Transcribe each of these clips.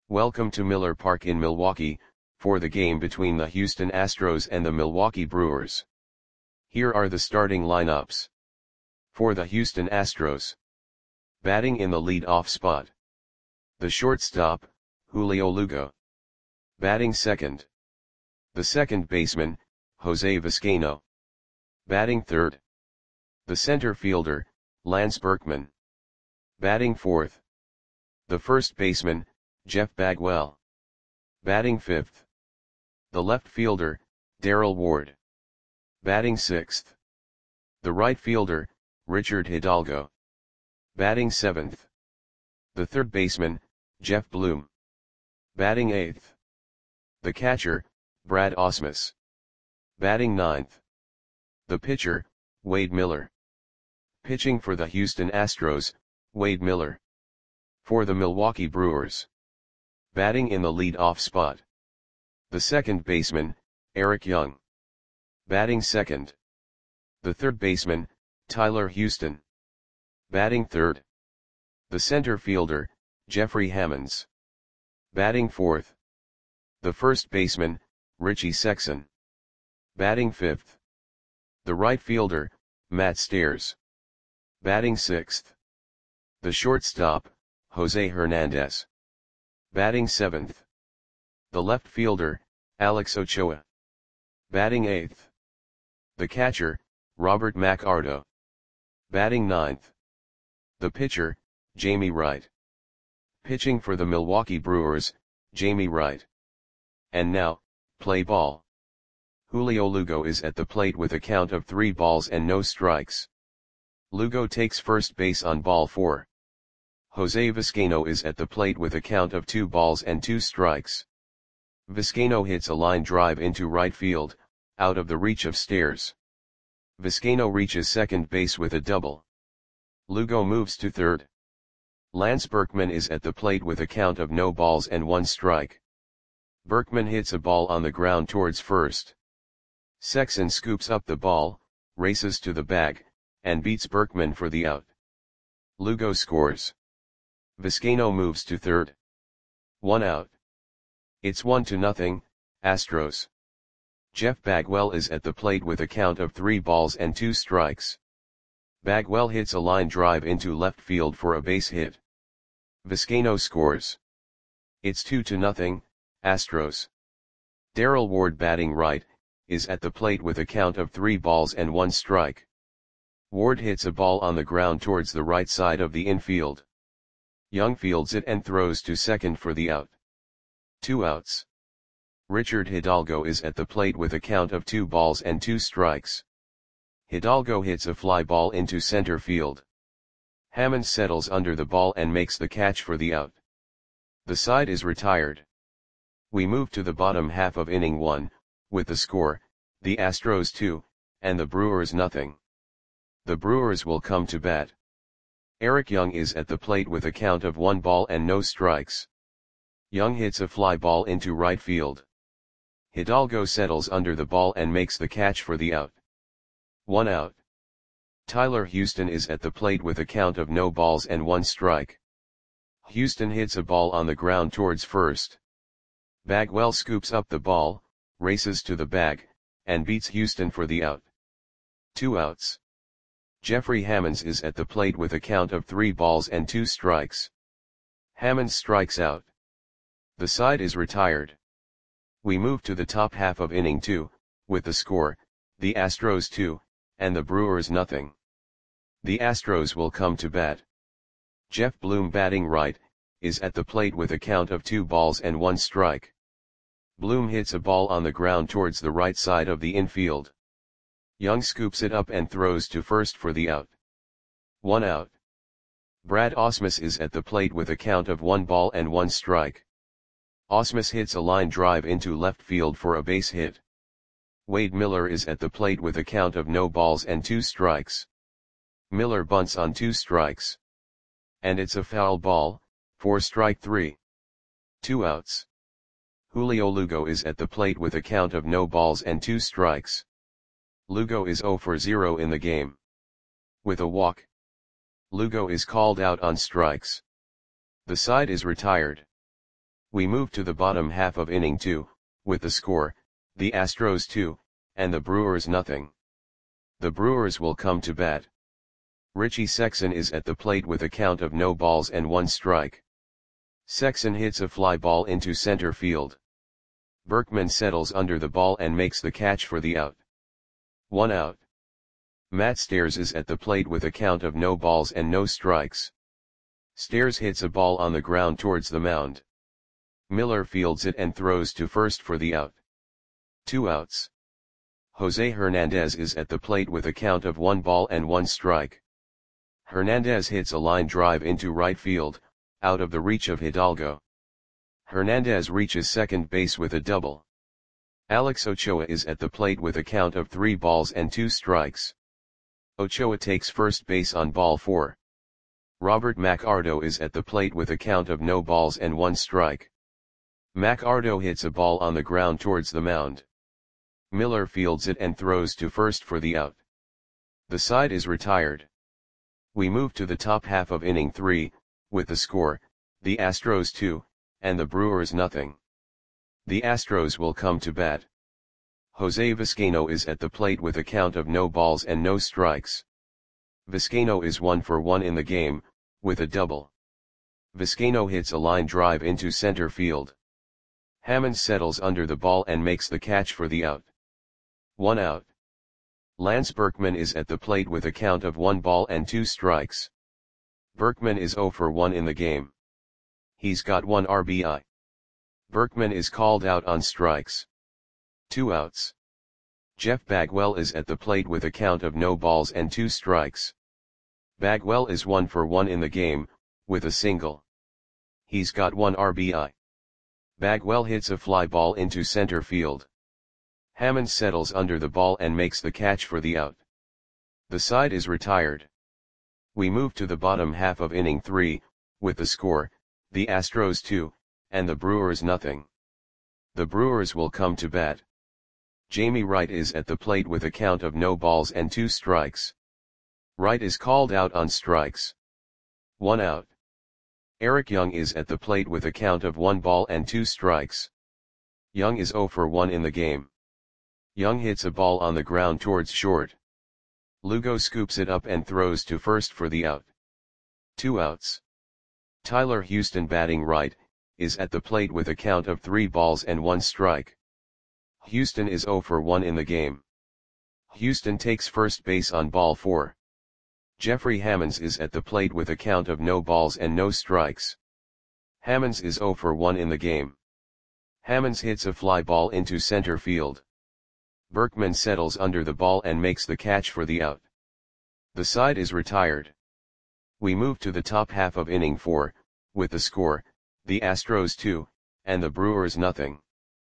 Welcome to Miller Park in Milwaukee, for the game between the Houston Astros and the Milwaukee Brewers. Here are the starting lineups. For the Houston Astros. Batting in the lead-off spot. The shortstop, Julio Lugo. Batting second. The second baseman, Jose Vizcaino. Batting third. The center fielder, Lance Berkman. Batting fourth. The first baseman, Jeff Bagwell. Batting fifth. The left fielder, Darrell Ward. Batting sixth. The right fielder, Richard Hidalgo. Batting seventh. The third baseman, Jeff Bloom. Batting eighth. The catcher, Brad Ausmus. Batting ninth. The pitcher, Wade Miller. Pitching for the Houston Astros, Wade Miller. For the Milwaukee Brewers. Batting in the lead-off spot. The second baseman, Eric Young. Batting second. The third baseman, Tyler Houston. Batting third. The center fielder, Jeffrey Hammonds. Batting fourth. The first baseman, Richie Sexson. Batting fifth. The right fielder, Matt Stairs. Batting sixth. The shortstop, Jose Hernandez. Batting seventh. The left fielder, Alex Ochoa. Batting eighth. The catcher, Robert McArdo. Batting ninth. The pitcher, Jamie Wright. Pitching for the Milwaukee Brewers, Jamie Wright. And now, play ball. Julio Lugo is at the plate with a count of 3 balls and no strikes. Lugo takes first base on ball 4. Jose Vizcaino is at the plate with a count of 2 balls and 2 strikes. Vizcaino hits a line drive into right field, out of the reach of Stairs. Vizcaino reaches second base with a double. Lugo moves to third. Lance Berkman is at the plate with a count of no balls and 1 strike. Berkman hits a ball on the ground towards first. Sexson scoops up the ball, races to the bag, and beats Berkman for the out. Lugo scores. Vizcaino moves to third. 1 out. It's 1-0, Astros. Jeff Bagwell is at the plate with a count of 3 balls and 2 strikes. Bagwell hits a line drive into left field for a base hit. Vizcaino scores. It's 2-0, Astros. Darrell Ward, batting right, is at the plate with a count of 3 balls and 1 strike. Ward hits a ball on the ground towards the right side of the infield. Young fields it and throws to second for the out. 2 outs. Richard Hidalgo is at the plate with a count of 2 balls and 2 strikes. Hidalgo hits a fly ball into center field. Hammonds settles under the ball and makes the catch for the out. The side is retired. We move to the bottom half of inning 1, with the score, the Astros 2, and the Brewers 0. The Brewers will come to bat. Eric Young is at the plate with a count of 1 ball and no strikes. Young hits a fly ball into right field. Hidalgo settles under the ball and makes the catch for the out. 1 out. Tyler Houston is at the plate with a count of no balls and 1 strike. Houston hits a ball on the ground towards first. Bagwell scoops up the ball, races to the bag, and beats Houston for the out. 2 outs. Jeffrey Hammonds is at the plate with a count of 3 balls and 2 strikes. Hammonds strikes out. The side is retired. We move to the top half of inning 2, with the score, the Astros 2, and the Brewers 0. The Astros will come to bat. Jeff Bloom, batting right, is at the plate with a count of 2 balls and 1 strike. Bloom hits a ball on the ground towards the right side of the infield. Young scoops it up and throws to first for the out. 1 out. Brad Ausmus is at the plate with a count of 1 ball and 1 strike. Ausmus hits a line drive into left field for a base hit. Wade Miller is at the plate with a count of no balls and 2 strikes. Miller bunts on 2 strikes. And it's a foul ball, for strike 3. 2 outs. Julio Lugo is at the plate with a count of no balls and 2 strikes. Lugo is 0 for 0 in the game. With a walk, Lugo is called out on strikes. The side is retired. We move to the bottom half of inning 2, with the score, the Astros 2, and the Brewers nothing. The Brewers will come to bat. Richie Sexson is at the plate with a count of no balls and 1 strike. Sexson hits a fly ball into center field. Berkman settles under the ball and makes the catch for the out. 1 out. Matt Stairs is at the plate with a count of no balls and no strikes. Stairs hits a ball on the ground towards the mound. Miller fields it and throws to first for the out. 2 outs. Jose Hernandez is at the plate with a count of 1 ball and 1 strike. Hernandez hits a line drive into right field, out of the reach of Hidalgo. Hernandez reaches second base with a double. Alex Ochoa is at the plate with a count of 3 balls and 2 strikes. Ochoa takes first base on ball 4. Robert MacArdo is at the plate with a count of no balls and 1 strike. MacArdo hits a ball on the ground towards the mound. Miller fields it and throws to first for the out. The side is retired. We move to the top half of inning 3, with the score, the Astros 2, and the Brewers nothing. The Astros will come to bat. Jose Vizcaino is at the plate with a count of no balls and no strikes. Vizcaino is 1 for 1 in the game, with a double. Vizcaino hits a line drive into center field. Hammond settles under the ball and makes the catch for the out. 1 out. Lance Berkman is at the plate with a count of 1 ball and 2 strikes. Berkman is 0 for 1 in the game. He's got 1 RBI. Berkman is called out on strikes. 2 outs. Jeff Bagwell is at the plate with a count of no balls and 2 strikes. Bagwell is 1 for 1 in the game, with a single. He's got 1 RBI. Bagwell hits a fly ball into center field. Hammond settles under the ball and makes the catch for the out. The side is retired. We move to the bottom half of inning 3, with the score, the Astros 2, and the Brewers nothing. The Brewers will come to bat. Jamie Wright is at the plate with a count of no balls and 2 strikes. Wright is called out on strikes. 1 out. Eric Young is at the plate with a count of 1 ball and 2 strikes. Young is 0 for 1 in the game. Young hits a ball on the ground towards short. Lugo scoops it up and throws to first for the out. 2 outs. Tyler Houston, batting right, is at the plate with a count of 3 balls and 1 strike. Houston is 0 for 1 in the game. Houston takes first base on ball 4. Jeffrey Hammonds is at the plate with a count of no balls and no strikes. Hammonds is 0 for 1 in the game. Hammonds hits a fly ball into center field. Berkman settles under the ball and makes the catch for the out. The side is retired. We move to the top half of inning 4, with the score, the Astros 2, and the Brewers nothing.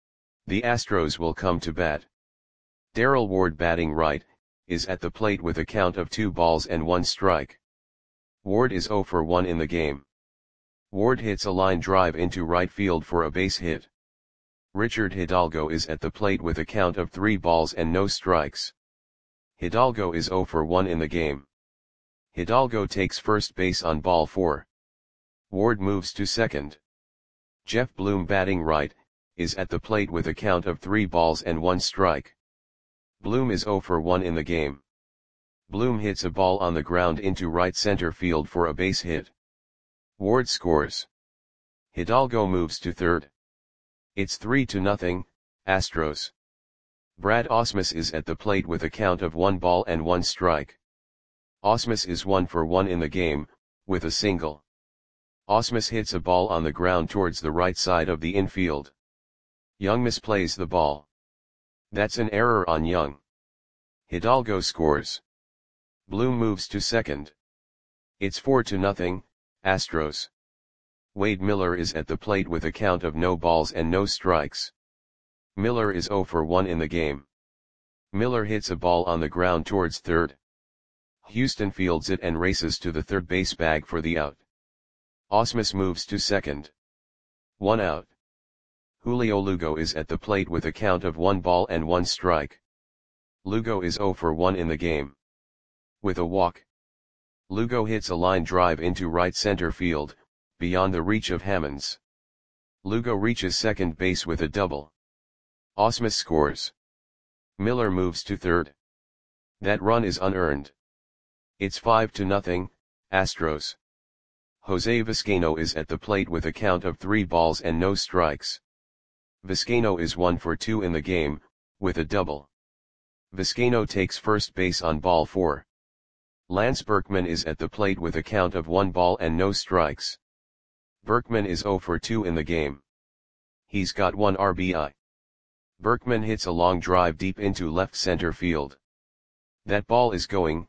The Astros will come to bat. Darrell Ward, batting right, is at the plate with a count of 2 balls and 1 strike. Ward is 0 for 1 in the game. Ward hits a line drive into right field for a base hit. Richard Hidalgo is at the plate with a count of 3 balls and no strikes. Hidalgo is 0 for 1 in the game. Hidalgo takes first base on ball 4. Ward moves to second. Jeff Bloom, batting right, is at the plate with a count of 3 balls and 1 strike. Bloom is 0 for 1 in the game. Bloom hits a ball on the ground into right center field for a base hit. Ward scores. Hidalgo moves to third. It's 3-0, Astros. Brad Ausmus is at the plate with a count of 1 ball and 1 strike. Ausmus is 1 for 1 in the game, with a single. Ausmus hits a ball on the ground towards the right side of the infield. Young misplays the ball. That's an error on Young. Hidalgo scores. Bloom moves to second. It's 4-0, Astros. Wade Miller is at the plate with a count of no balls and no strikes. Miller is 0 for 1 in the game. Miller hits a ball on the ground towards third. Houston fields it and races to the third base bag for the out. Ausmus moves to second. 1 out. Julio Lugo is at the plate with a count of 1 ball and 1 strike. Lugo is 0 for 1 in the game. With a walk. Lugo hits a line drive into right center field, beyond the reach of Hammonds. Lugo reaches second base with a double. Ausmus scores. Miller moves to third. That run is unearned. It's 5-0, Astros. Jose Vizcaino is at the plate with a count of 3 balls and no strikes. Vizcaino is 1 for 2 in the game, with a double. Vizcaino takes first base on ball 4. Lance Berkman is at the plate with a count of 1 ball and no strikes. Berkman is 0 for 2 in the game. He's got 1 RBI. Berkman hits a long drive deep into left center field. That ball is gone.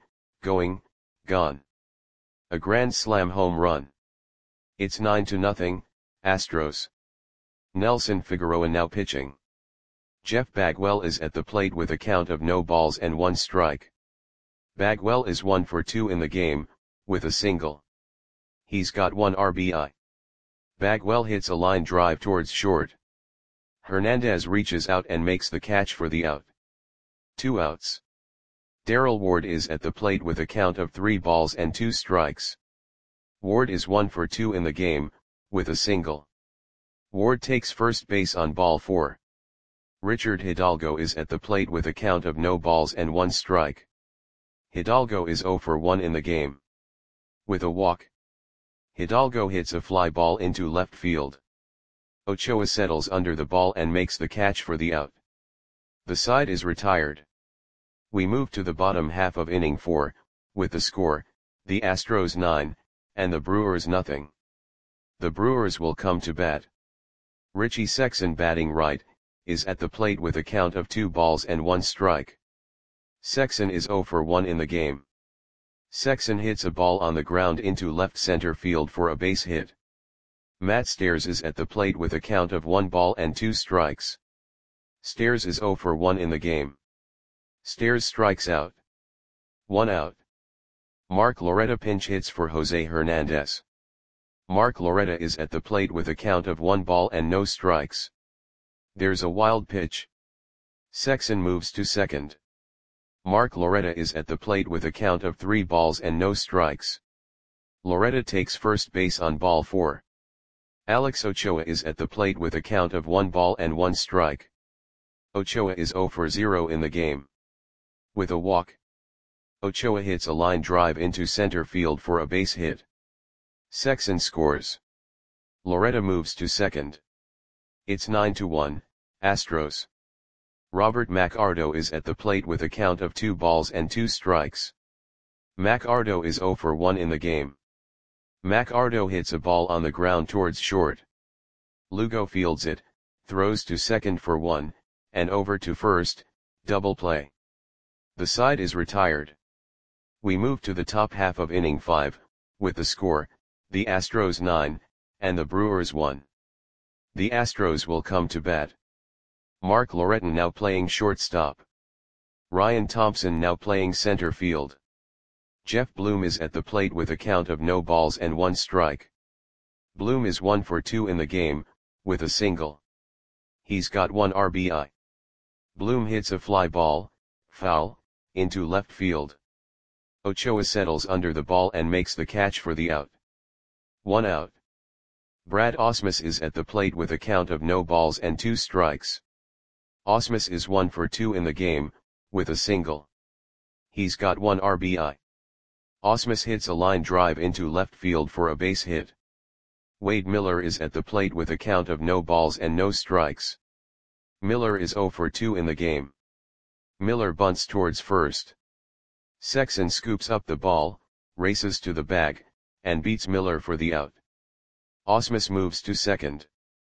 A grand slam home run. It's 9-0, Astros. Nelson Figueroa now pitching. Jeff Bagwell is at the plate with a count of no balls and 1 strike. Bagwell is 1 for 2 in the game, with a single. He's got 1 RBI. Bagwell hits a line drive towards short. Hernandez reaches out and makes the catch for the out. 2 outs. Darrell Ward is at the plate with a count of 3 balls and 2 strikes. Ward is 1 for 2 in the game, with a single. Ward takes first base on ball 4. Richard Hidalgo is at the plate with a count of no balls and 1 strike. Hidalgo is 0 for 1 in the game. With a walk. Hidalgo hits a fly ball into left field. Ochoa settles under the ball and makes the catch for the out. The side is retired. We move to the bottom half of inning 4, with the score, the Astros 9, and the Brewers nothing. The Brewers will come to bat. Richie Sexson, batting right, is at the plate with a count of 2 balls and 1 strike. Sexson is 0 for 1 in the game. Sexson hits a ball on the ground into left center field for a base hit. Matt Stairs is at the plate with a count of 1 ball and 2 strikes. Stairs is 0 for 1 in the game. Stairs strikes out. 1 out. Mark Loretta pinch hits for Jose Hernandez. Mark Loretta is at the plate with a count of 1 ball and no strikes. There's a wild pitch. Sexson moves to second. Mark Loretta is at the plate with a count of 3 balls and no strikes. Loretta takes first base on ball 4. Alex Ochoa is at the plate with a count of 1 ball and 1 strike. Ochoa is 0 for 0 in the game. With a walk. Ochoa hits a line drive into center field for a base hit. Sexson scores. Loretta moves to second. It's 9-1, Astros. Robert McArdo is at the plate with a count of 2 balls and 2 strikes. McArdo is 0 for 1 in the game. McArdo hits a ball on the ground towards short. Lugo fields it, throws to second for 1, and over to first, double play. The side is retired. We move to the top half of inning 5, with the score, the Astros 9, and the Brewers 1. The Astros will come to bat. Mark Loretta now playing shortstop. Ryan Thompson now playing center field. Jeff Bloom is at the plate with a count of no balls and 1 strike. Bloom is 1 for 2 in the game, with a single. He's got 1 RBI. Bloom hits a fly ball, foul, into left field. Ochoa settles under the ball and makes the catch for the out. 1 out. Brad Ausmus is at the plate with a count of no balls and 2 strikes. Ausmus is 1 for 2 in the game, with a single. He's got 1 RBI. Ausmus hits a line drive into left field for a base hit. Wade Miller is at the plate with a count of no balls and no strikes. Miller is 0 for 2 in the game. Miller bunts towards first. Sexson scoops up the ball, races to the bag, and beats Miller for the out. Ausmus moves to second.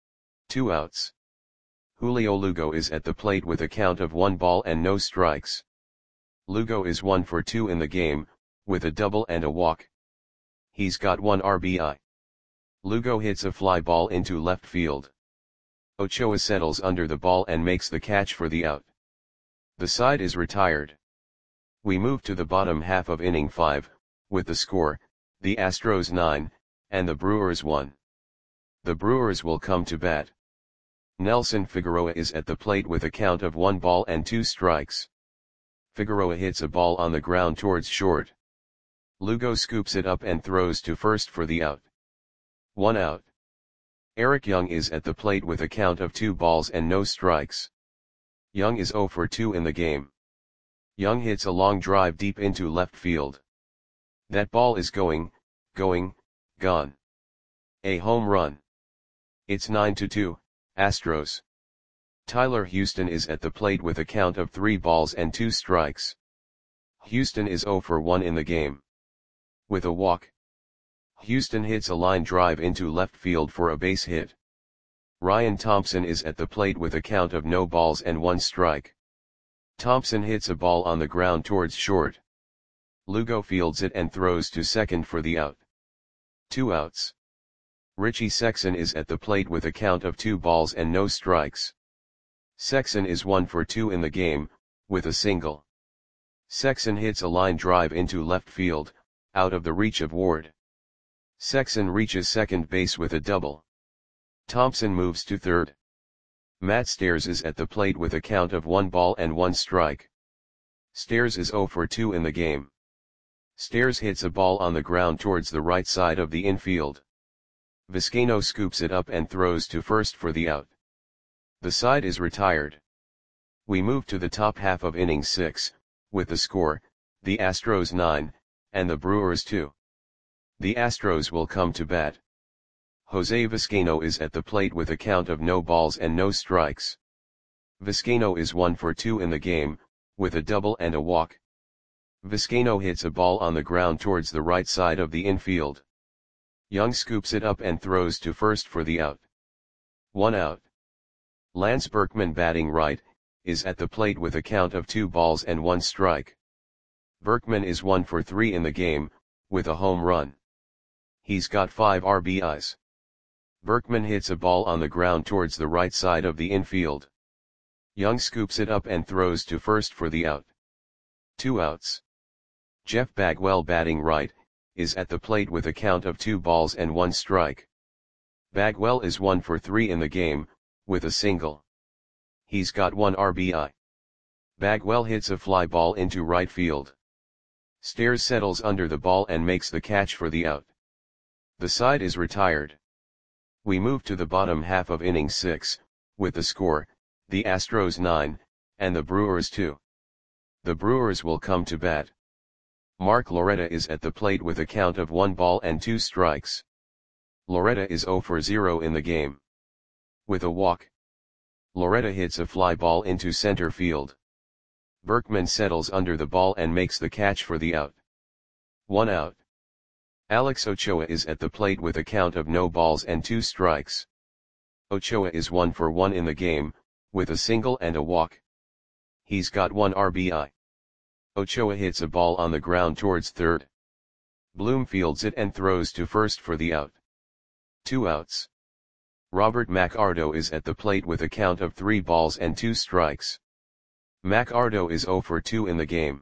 2 outs. Julio Lugo is at the plate with a count of 1 ball and no strikes. Lugo is 1 for 2 in the game, with a double and a walk. He's got 1 RBI. Lugo hits a fly ball into left field. Ochoa settles under the ball and makes the catch for the out. The side is retired. We move to the bottom half of inning 5, with the score, the Astros 9, and the Brewers 1. The Brewers will come to bat. Nelson Figueroa is at the plate with a count of 1 ball and 2 strikes. Figueroa hits a ball on the ground towards short. Lugo scoops it up and throws to first for the out. 1 out. Eric Young is at the plate with a count of 2 balls and no strikes. Young is 0 for 2 in the game. Young hits a long drive deep into left field. That ball is going, gone. A home run. It's 9-2, Astros. Tyler Houston is at the plate with a count of 3 balls and 2 strikes. Houston is 0 for 1 in the game. With a walk, Houston hits a line drive into left field for a base hit. Ryan Thompson is at the plate with a count of no balls and 1 strike. Thompson hits a ball on the ground towards short. Lugo fields it and throws to second for the out. 2 outs. Richie Sexson is at the plate with a count of 2 balls and no strikes. Sexson is 1 for 2 in the game, with a single. Sexson hits a line drive into left field, out of the reach of Ward. Sexson reaches second base with a double. Thompson moves to third. Matt Stairs is at the plate with a count of 1 ball and 1 strike. Stairs is 0 for 2 in the game. Stairs hits a ball on the ground towards the right side of the infield. Vizcaino scoops it up and throws to first for the out. The side is retired. We move to the top half of inning 6, with the score, the Astros 9, and the Brewers 2. The Astros will come to bat. Jose Vizcaino is at the plate with a count of no balls and no strikes. Vizcaino is 1 for 2 in the game, with a double and a walk. Vizcaino hits a ball on the ground towards the right side of the infield. Young scoops it up and throws to first for the out. 1 out. Lance Berkman, batting right, is at the plate with a count of 2 balls and 1 strike. Berkman is 1 for 3 in the game, with a home run. He's got 5 RBIs. Berkman hits a ball on the ground towards the right side of the infield. Young scoops it up and throws to first for the out. 2 outs. Jeff Bagwell, batting right, is at the plate with a count of 2 balls and 1 strike. Bagwell is 1 for 3 in the game, with a single. He's got 1 RBI. Bagwell hits a fly ball into right field. Stairs settles under the ball and makes the catch for the out. The side is retired. We move to the bottom half of inning 6, with the score, the Astros 9, and the Brewers 2. The Brewers will come to bat. Mark Loretta is at the plate with a count of 1 ball and 2 strikes. Loretta is 0 for 0 in the game. With a walk, Loretta hits a fly ball into center field. Berkman settles under the ball and makes the catch for the out. 1 out. Alex Ochoa is at the plate with a count of no balls and 2 strikes. Ochoa is 1 for 1 in the game, with a single and a walk. He's got 1 RBI. Ochoa hits a ball on the ground towards third. Bloom fields it and throws to first for the out. 2 outs. Robert McArdo is at the plate with a count of 3 balls and 2 strikes. McArdo is 0 for 2 in the game.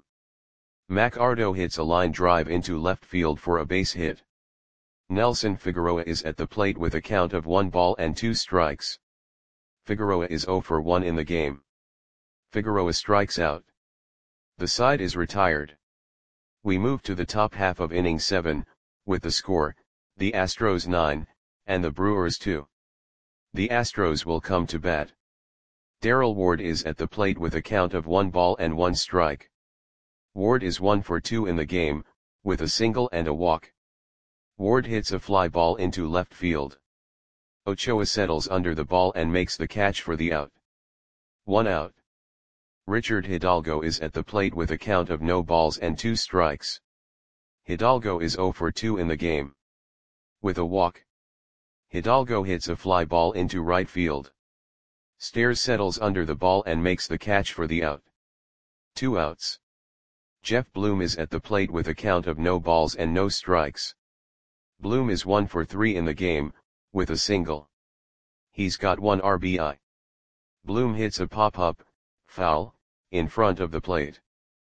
McArdo hits a line drive into left field for a base hit. Nelson Figueroa is at the plate with a count of 1 ball and 2 strikes. Figueroa is 0 for 1 in the game. Figueroa strikes out. The side is retired. We move to the top half of inning 7, with the score, the Astros 9, and the Brewers 2. The Astros will come to bat. Darrell Ward is at the plate with a count of 1 ball and 1 strike. Ward is 1 for 2 in the game, with a single and a walk. Ward hits a fly ball into left field. Ochoa settles under the ball and makes the catch for the out. 1 out. Richard Hidalgo is at the plate with a count of no balls and 2 strikes. Hidalgo is 0 for 2 in the game. With a walk, Hidalgo hits a fly ball into right field. Stairs settles under the ball and makes the catch for the out. 2 outs. Jeff Bloom is at the plate with a count of no balls and no strikes. Bloom is 1 for 3 in the game, with a single. He's got 1 RBI. Bloom hits a pop-up, foul, in front of the plate.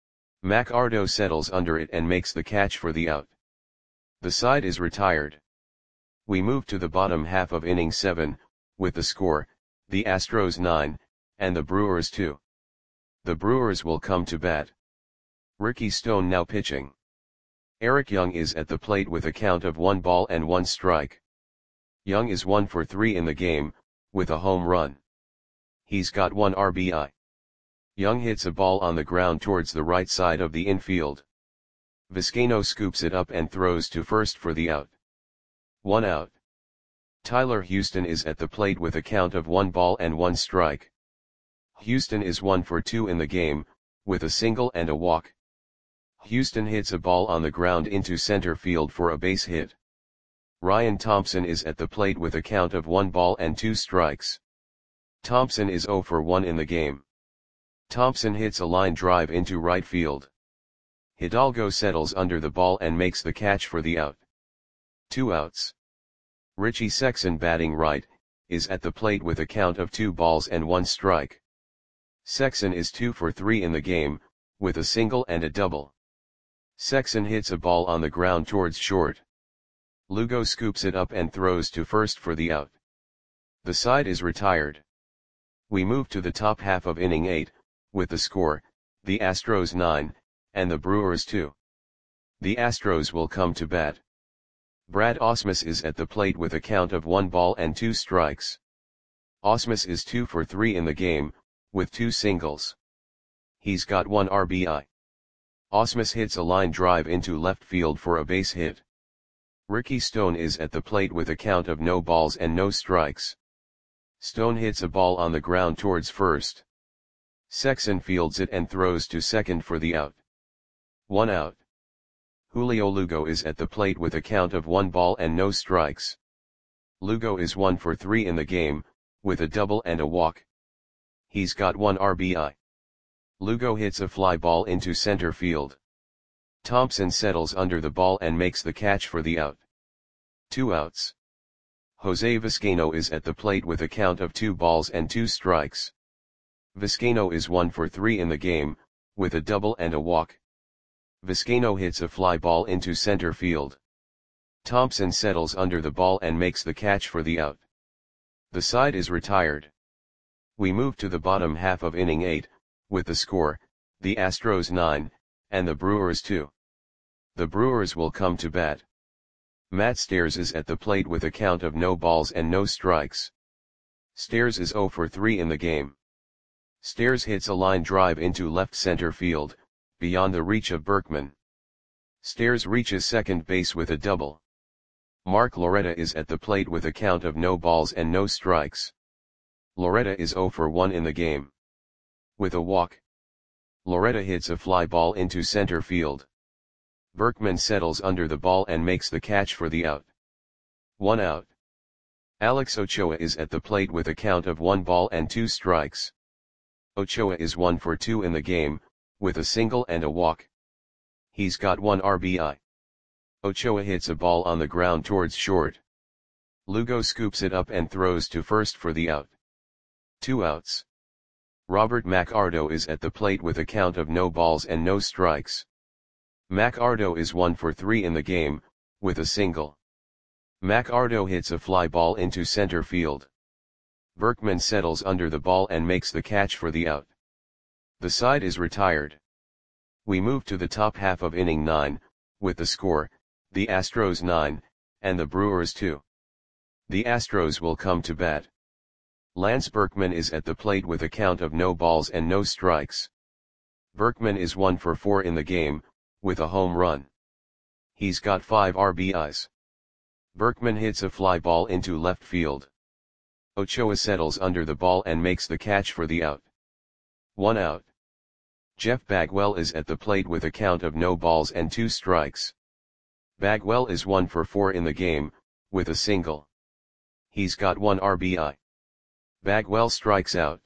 McArdo settles under it and makes the catch for the out. The side is retired. We move to the bottom half of inning 7, with the score, the Astros 9, and the Brewers 2. The Brewers will come to bat. Ricky Stone now pitching. Eric Young is at the plate with a count of 1 ball and 1 strike. Young is 1 for 3 in the game, with a home run. He's got 1 RBI. Young hits a ball on the ground towards the right side of the infield. Vizcaino scoops it up and throws to first for the out. 1 out. Tyler Houston is at the plate with a count of 1 ball and 1 strike. Houston is 1 for 2 in the game, with a single and a walk. Houston hits a ball on the ground into center field for a base hit. Ryan Thompson is at the plate with a count of 1 ball and 2 strikes. Thompson is 0 for 1 in the game. Thompson hits a line drive into right field. Hidalgo settles under the ball and makes the catch for the out. 2 outs. Richie Sexson, batting right, is at the plate with a count of 2 balls and 1 strike. Sexson is 2 for 3 in the game, with a single and a double. Sexson hits a ball on the ground towards short. Lugo scoops it up and throws to first for the out. The side is retired. We move to the top half of inning 8, with the score, the Astros 9, and the Brewers 2. The Astros will come to bat. Brad Ausmus is at the plate with a count of 1 ball and 2 strikes. Ausmus is 2 for 3 in the game, with 2 singles. He's got 1 RBI. Ausmus hits a line drive into left field for a base hit. Ricky Stone is at the plate with a count of no balls and no strikes. Stone hits a ball on the ground towards first. Sexson fields it and throws to second for the out. 1 out. Julio Lugo is at the plate with a count of 1 ball and no strikes. Lugo is 1 for 3 in the game, with a double and a walk. He's got 1 RBI. Lugo hits a fly ball into center field. Thompson settles under the ball and makes the catch for the out. 2 outs. Jose Vizcaino is at the plate with a count of 2 balls and 2 strikes. Vizcaino is 1 for 3 in the game, with a double and a walk. Vizcaino hits a fly ball into center field. Thompson settles under the ball and makes the catch for the out. The side is retired. We move to the bottom half of inning 8, with the score, the Astros 9, and the Brewers 2. The Brewers will come to bat. Matt Stairs is at the plate with a count of no balls and no strikes. Stairs is 0 for 3 in the game. Stairs hits a line drive into left center field, beyond the reach of Berkman. Stairs reaches second base with a double. Mark Loretta is at the plate with a count of no balls and no strikes. Loretta is 0 for 1 in the game. With a walk. Loretta hits a fly ball into center field. Berkman settles under the ball and makes the catch for the out. 1 out. Alex Ochoa is at the plate with a count of 1 ball and 2 strikes. Ochoa is 1 for 2 in the game, with a single and a walk. He's got 1 RBI. Ochoa hits a ball on the ground towards short. Lugo scoops it up and throws to first for the out. 2 outs. Robert McArdo is at the plate with a count of no balls and no strikes. McArdo is 1 for 3 in the game, with a single. McArdo hits a fly ball into center field. Berkman settles under the ball and makes the catch for the out. The side is retired. We move to the top half of inning 9, with the score, the Astros 9, and the Brewers 2. The Astros will come to bat. Lance Berkman is at the plate with a count of no balls and no strikes. Berkman is 1 for 4 in the game, with a home run. He's got 5 RBIs. Berkman hits a fly ball into left field. Ochoa settles under the ball and makes the catch for the out. 1 out. Jeff Bagwell is at the plate with a count of no balls and 2 strikes. Bagwell is 1 for 4 in the game, with a single. He's got 1 RBI. Bagwell strikes out.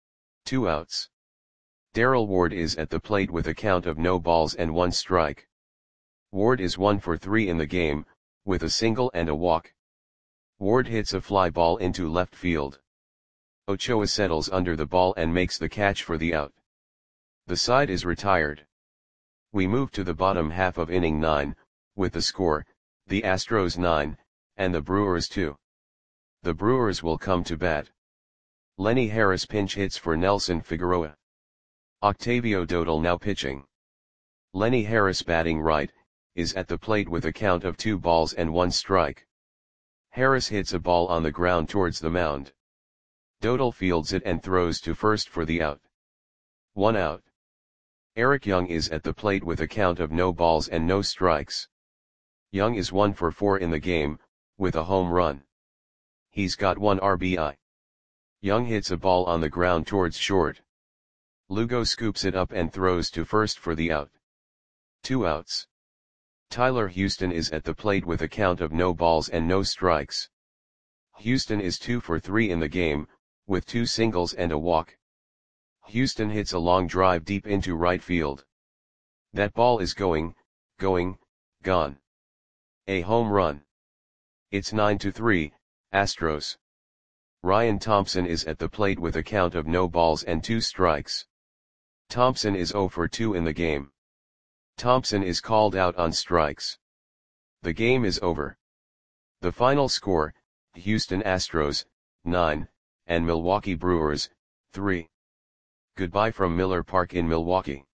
2 outs. Darrell Ward is at the plate with a count of no balls and 1 strike. Ward is 1 for 3 in the game, with a single and a walk. Ward hits a fly ball into left field. Ochoa settles under the ball and makes the catch for the out. The side is retired. We move to the bottom half of inning 9, with the score, the Astros 9, and the Brewers 2. The Brewers will come to bat. Lenny Harris pinch hits for Nelson Figueroa. Octavio Dodal now pitching. Lenny Harris, batting right, is at the plate with a count of 2 balls and 1 strike. Harris hits a ball on the ground towards the mound. Dodal fields it and throws to first for the out. 1 out. Eric Young is at the plate with a count of no balls and no strikes. Young is 1 for 4 in the game, with a home run. He's got 1 RBI. Young hits a ball on the ground towards short. Lugo scoops it up and throws to first for the out. 2 outs. Tyler Houston is at the plate with a count of no balls and no strikes. Houston is 2 for 3 in the game, with 2 singles and a walk. Houston hits a long drive deep into right field. That ball is going, gone. A home run. It's 9-3, Astros. Ryan Thompson is at the plate with a count of no balls and 2 strikes. Thompson is 0 for 2 in the game. Thompson is called out on strikes. The game is over. The final score, Houston Astros, 9, and Milwaukee Brewers, 3. Goodbye from Miller Park in Milwaukee.